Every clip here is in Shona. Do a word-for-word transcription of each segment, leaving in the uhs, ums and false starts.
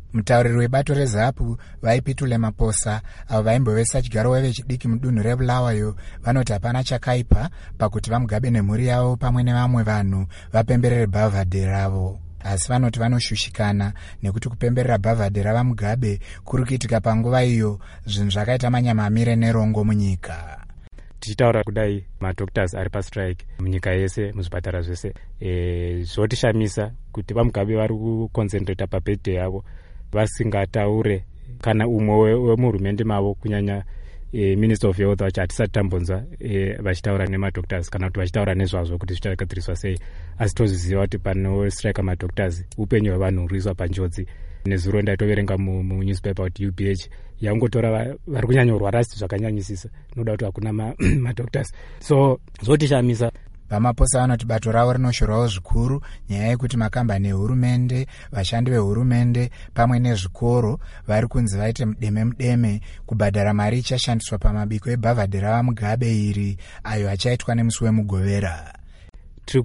Mutauriri webato reZAPU vaipitule Maposa avo vaimbovesa chigaro vevechidiki mudunhu reBulawayo vanoti hapana chakaipa pakuti vaMugabe nemhuri yavo pamwe nevamwe vanhu vapemberere bhavhadhe ravo, asi vanoti vanoshushikana nekuti kupemberera bhavhadhe ravaMugabe kuri kuitika panguva iyo zvinhu zvakaita manyamamire nerongo munyika. Tichitaura kudai madoctors ari pastrike munyika yese muzvipatara zvese e, zvotishamisa kuti vaMugabe vari kuconcentrata pabirthday yavo vasingataure kana umwe wemuhurumende mavo kunyanya e, Minister of Health vachi hatisati tambonzwa e, vachitaura nemadoctors kana kuti vachitaura nezvazvo kuti zvichagadziriswa sei, asi tozviziva kuti panostrike madoctors upenyu hwevanhu huriswa panjodzi. Nezuro ndaitoverenga munewspaper kuti U B H yangotora vari kunyanya kurwara asi zvakanyanyisisa noda kuti hakuna madoctors, so zvotishamisa. VaMaposa vanoti bato ravo rinoshorwawo zvikuru nyaya yekuti makambani ehurumende, vashandi vehurumende pamwe nezvikoro vari kunzi vaite mudeme mudeme kubhadhara mari ichashandiswa pamabiko ebhavhadhe ravaMugabe iri ayo achaitwa nemusi wemugovera. Tiri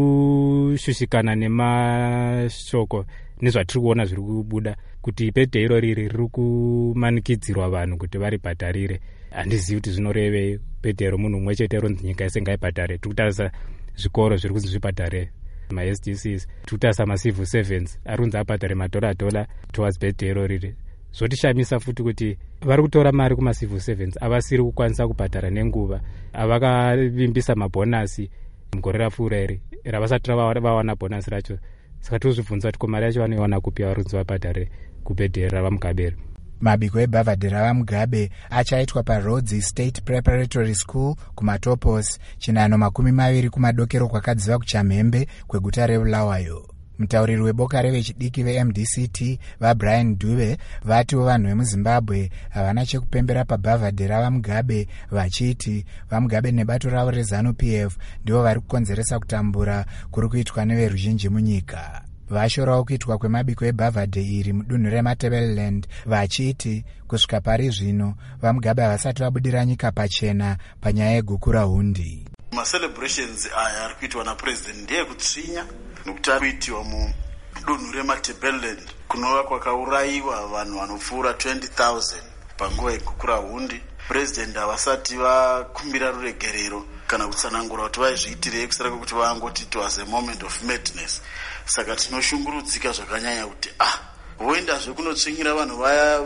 kushushikana nemashoko nezvatiri kuona zviri kubuda kuti birthday irori riri kumanikidzirwa vanhu kuti varibhadharire. Handizivi kuti zvinorevei birthday romunhu mumwe chete ronzi nyika yese ngaibhadhare. Tiri kutarisa zvikoro zviri kunzi zvibhadhare ma-S D Cs, tiri kutarisa ma-civil servants ari kunzi abhadhare madhola dhola towards birthday irori. Zvotishamisa futi kuti vari kutora mari kuma-civil servants avasiri kukwanisa kubhadhara nenguva, avakavimbisa mabhonasi mugore rapfuura iri ravasati vawana bhonasi racho. Saka tozvibvunza kuti mari yacho vanoiwana kupi varunzi vabhadhare kubirthday ravaMugabe. Mabiko ebhavhadhe ravaMugabe achaitwa paRhodes State Preparatory School kumaTopos, chinano makumi maviri kumadokero kwakadziva kuchamhembe kweguta reBulawayo. Mutauriri weboka revechidiki veM D C T vaBrian Dube vatiwo vanhu vemuZimbabwe havana chekupembera pabhavhadhe ravaMugabe, vachiti vaMugabe nebato ravo reZANU P F ndivo vari kukonzeresa kutambura kuri kuitwa neveruzhinji munyika. Vashorawo kuitwa kwemabiko ebhavhadhe iri mudunhu reMatabeleland vachiti kusvika pari zvino vaMugabe havasati vabudira nyika pachena panyaya yeguku rahundi. Ma-celebrations aya ari kuitwa napresident ndeyekutsvinya nokuti ari kuitiwa mudunhu reMatabeleland kunova kwakaurayiwa vanhu vanopfuura twenty thousand panguva yeguku rahundi. President havasati vakumbira ruregerero kana kutsanangura kuti vaizviitirei kusara kwekuti vangoti it was a moment of madness. Saka tinoshungurudzika zvakanyanya kuti ah voendazve kunotsvinyira vanhu vaya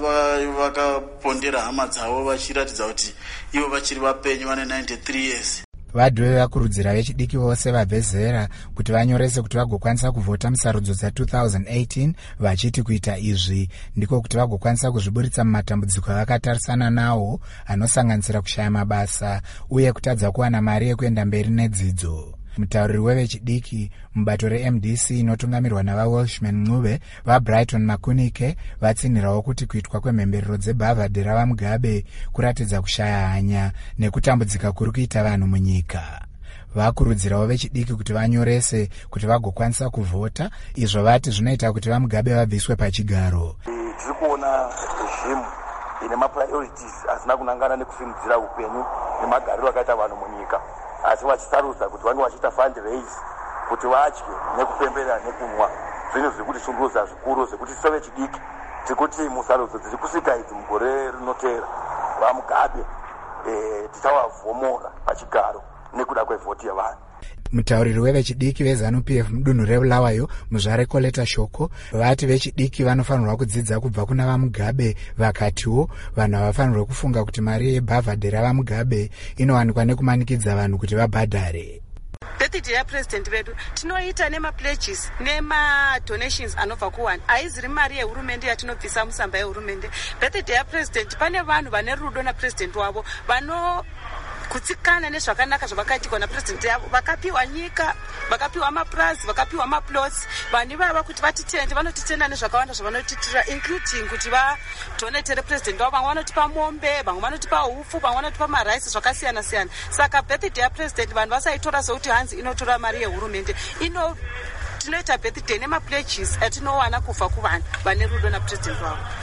vakapondera hama dzavo vachiratidza kuti ivo vachiri vapenyu vane ninety-three years. Vadhove vakurudzira vechidiki vose vabve zera kuti vanyorese kuti vagokwanisa kuvhota musarudzo dza two thousand eighteen vachiti kuita izvi ndiko kuti vagokwanisa kuzviburitsa mumatambudziko avakatarisana nawo anosanganisira kushaya mabasa uye kutadza kuwana mari yekuenda mberi nedzidzo. Mutauriri wevechidiki mubato reM D C inotungamirwa navaWelshman Ncube vaBrighton Makunike vatsinhirawo kuti kuitwa kwemhemberero dzebhavhadhe ravaMugabe kuratidza kushaya hanya nekutambudzika kuri kuita vanhu munyika. Vakurudzirawo vechidiki kuti vanyorese kuti vagokwanisa kuvhota, izvo vati zvinoita kuti vaMugabe vabviswe pachigaro. Tiri kuona regimu ine mapriorities asina kunangana nekusimudzira upenyu nemagariro akaita vanhu munyika, asi vachisarudza kuti vange vachiita fundraise kuti vadye nekupembera nekumwa, zvinhu zviri kutishungurudza zvikuru zvekuti tiso vechidiki tikuti musarudzo dziri kusvika idzi mugore rinotera vaMugabe e, tichawavhomora pachigaro nekuda kwevhoti yevanhu. Mutauriri wevechidiki veZANU P F mudunhu reBulawayo Muzvare Koleta Shoko vati vechidiki vanofanirwa kudzidza kubva kuna vaMugabe, vakatiwo vanhu havafanirwa kufunga kuti mari yebhavhadhe ravaMugabe inowanikwa nekumanikidza vanhu kuti vabhadhare. Birthday yaPresident vedu tinoita nema-pledges nema-donations anobva kuwani, haiziri mari yehurumende yatinobvisa musamba yehurumende. Birthday yaPresident pane vanhu vane rudo naPresident wavo vano kutsikana nezvakanaka zvavakaitikwa naPresident yavo, vakapiwa nyika, vakapiwa mapurazi, vakapiwa maplots. Vanhu vava kuti vatitende, vanotitenda nezvakawanda zvavanotitira, including kuti vadonetere President wavo. Vamwe vanotipa mombe, vamwe vanotipa hufu, vamwe vanotipa maraisi zvakasiyana siyana. Saka birthday yaPresident vanhu vasaitora sekuti hanzi inotora mari yehurumende. Ino tinoita birthday nema-pledges atinowana kubva kuvanhu vane rudo naPresident wavo.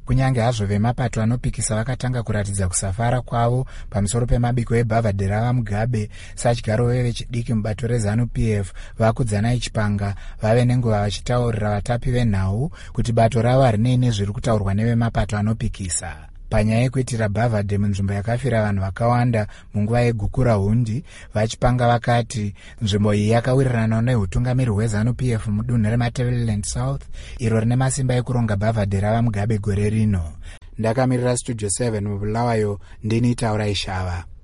kunyange hazvo vemapato anopikisa vakatanga kuratidza kusafara kwavo pamusoro pemabiko ebhavhadhera vamugabe. Sadyaro vevechidiki mubato rezanu P F vakudzanai Chipanga vave nenguva vachitaurira vatapi venhau kuti bato ravo harinei nezviri kutaurwa nevemapato anopikisa. Panyaya yekuitira bhavhadhe munzvimbo yakafira vanhu vakawanda munguva yegukura hundi, vaChipanga vakati nzvimbo iyi yakawirirana neutungamiri hwezanu P F mudunhu reMatabeleland South iro rine masimba ekuronga bhavhadhe ravamugabe gore rino. Ndakamirira Studio seven mubulawayo, ndini Taura Ishava.